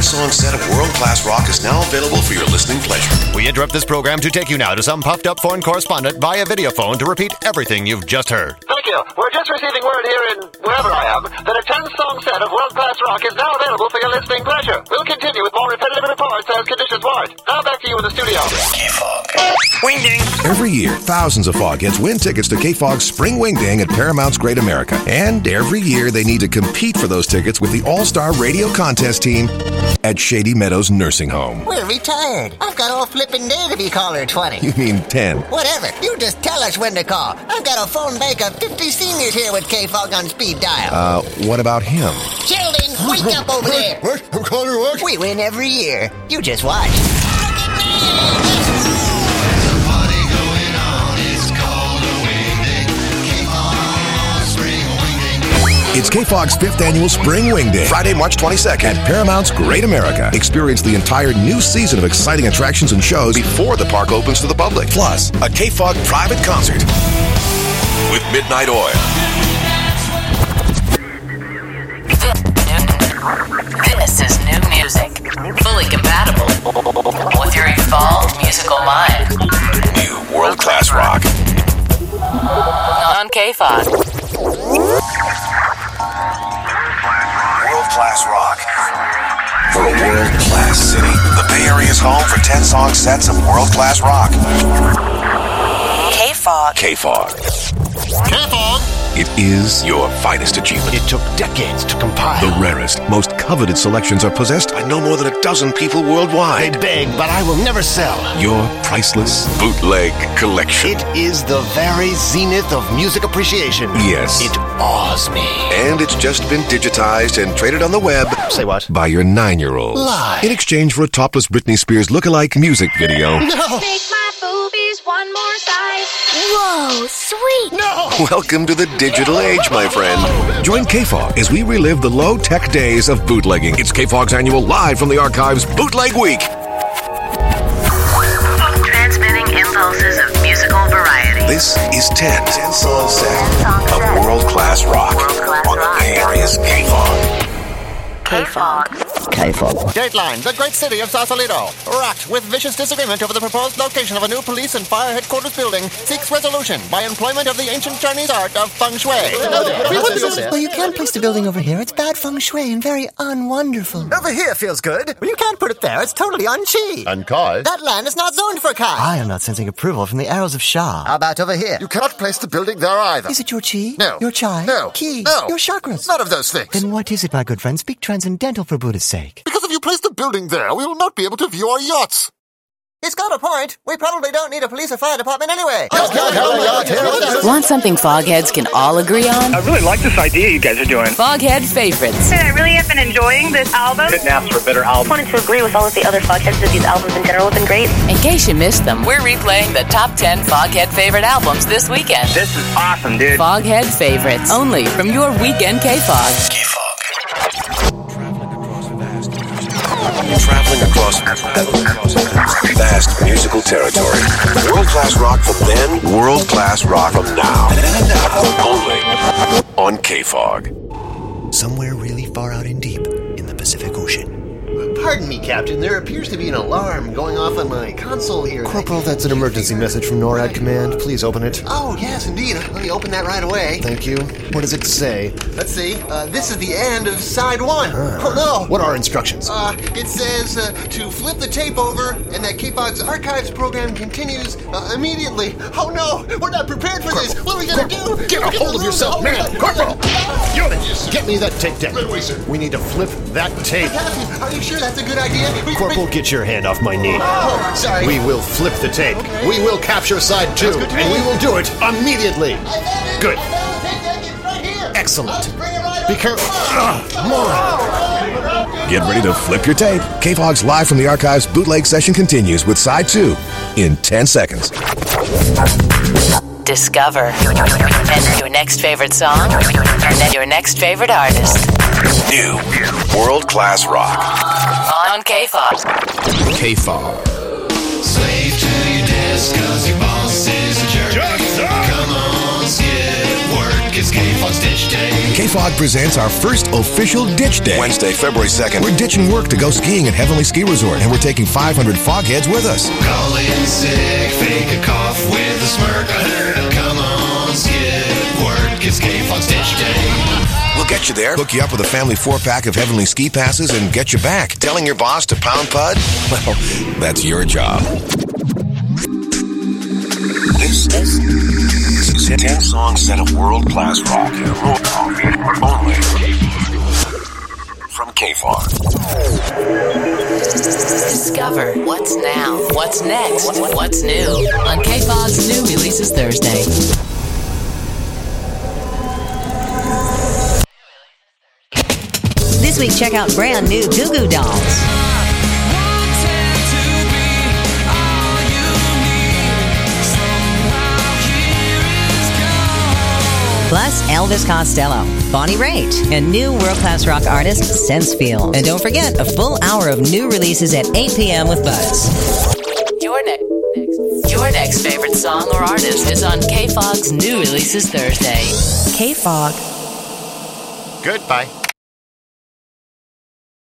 10-song set of world-class rock is now available for your listening pleasure. We interrupt this program to take you now to some puffed-up foreign correspondent via video phone to repeat everything you've just heard. Thank you. We're just receiving word here in wherever I am that a 10-song set of world-class rock is now available for your listening pleasure. We'll continue with more repetitive reports as conditions warrant. Now back to you in the studio. K-Fog. Wingding. Every year, thousands of Fogheads win tickets to K-Fog's Spring Wingding at Paramount's Great America. And every year, they need to compete for those tickets with the All-Star Radio Contest team at Shady Meadows Nursing Home. We're retired. I've got all flippin' day to be caller 20. You mean 10. Whatever. You just tell us when to call. I've got a phone bank of 50 seniors here with K-Fog on speed dial. What about him? Sheldon, wake up over there. What? I'm calling what? We win every year. You just watch. Look at me! It's K-Fog's 5th annual Spring Wingding, Friday, March 22nd at Paramount's Great America. Experience the entire new season of exciting attractions and shows before the park opens to the public. Plus, a K-Fog private concert with Midnight Oil. This is new music, fully compatible with your evolved musical mind. New world-class rock. On K-Fog. World-class rock. For a world-class city, the Bay Area is home for 10-song sets of world-class rock. K-Fog. K-Fog. K-Fog. It is your finest achievement. It took decades to compile. The rarest, most coveted selections are possessed by no more than a dozen people worldwide. They beg, but I will never sell. Your priceless bootleg collection. It is the very zenith of music appreciation. Yes. It awes me. And it's just been digitized and traded on the web. Say what? By your 9-year-old. Lie. In exchange for a topless Britney Spears lookalike music video. No. Make my boobies one more size. Whoa, sweet. No. Welcome to the digital age, my friend. Join K-Fog as we relive the low-tech days of bootlegging. It's K-Fog's annual Live from the Archives Bootleg Week. Transmitting impulses of musical variety. This is 10-song set of world-class rock on the Bay Area's K-Fog. K-Fog. K-Fog. Dateline, the great city of Sausalito, rocked with vicious disagreement over the proposed location of a new police and fire headquarters building, seeks resolution by employment of the ancient Chinese art of feng shui. Well, you can't place the building over here. It's bad feng shui and very unwonderful. Over here feels good. Well, you can't put it there. It's totally un-chi. And Kai? That land is not zoned for Kai. I am not sensing approval from the arrows of Shah. How about over here? You cannot place the building there either. Is it your chi? No. Your chai? No. Ki? No. Your chakras? None of those things. Then what is it, my good friend? Speak transcendental for Buddha's sake. Because if you place the building there, we will not be able to view our yachts. He's got a point. We probably don't need a police or fire department anyway. Want something Fogheads can all agree on? I really like this idea you guys are doing. Foghead favorites. I really have been enjoying this album. Couldn't ask for a better album. I wanted to agree with all of the other Fogheads that these albums in general have been great. In case you missed them, we're replaying the top 10 Foghead favorite albums this weekend. This is awesome, dude. Foghead favorites, only from your weekend K-Fog. Traveling across vast musical territory. World-class rock from then, world-class rock from now. Only on K-Fog. Somewhere really far out and deep in the Pacific Ocean. Pardon me, Captain. There appears to be an alarm going off on my console here. Corporal, that's an emergency message from NORAD Command. Please open it. Oh, yes, indeed. Let me open that right away. Thank you. What does it say? Let's see. This is the end of side one. Oh, no. What are instructions? It says to flip the tape over and that K-Fog's archives program continues immediately. Oh, no. We're not prepared for this. What are we going to do? Get a hold of yourself, man. Corporal! Unit, get me that tape deck. We need to flip that tape. Captain, are you sure that's a good idea? Corporal, get your hand off my knee. Oh, sorry. We will flip the tape. Okay. We will capture side 2, and we will do it immediately. Good. Excellent. Be careful. More. Get ready to flip your tape. K-Fog's Live from the Archives bootleg session continues with side 2 in 10 seconds. Discover and your next favorite song and then your next favorite artist. New world-class rock On K-Fog. K-Fog. Slave to your desk 'cause your boss is a jerk. Come on, skip work, it's K-Fog. K-Fog's Ditch Day. KFOG presents our first official Ditch Day. Wednesday, February 2nd. We're ditching work to go skiing at Heavenly Ski Resort, and we're taking 500 fogheads with us. Call in sick, fake a cough with a smirk. Come on, skip work. It's K-Fog's Ditch Day. We'll get you there, hook you up with a family 4-pack of Heavenly Ski Passes, and get you back. Telling your boss to pound pud? Well, that's your job. This is a 10-song set of world-class rock only from KFOG. Discover what's now, what's next, what's new on KFOG's New Releases Thursday. This week, check out brand new Goo Goo Dolls. Plus, Elvis Costello, Bonnie Raitt, and new world-class rock artist, Sensefield. And don't forget, a full hour of new releases at 8 p.m. with Buzz. Your next favorite song or artist is on KFOG's New Releases Thursday. KFOG. Goodbye.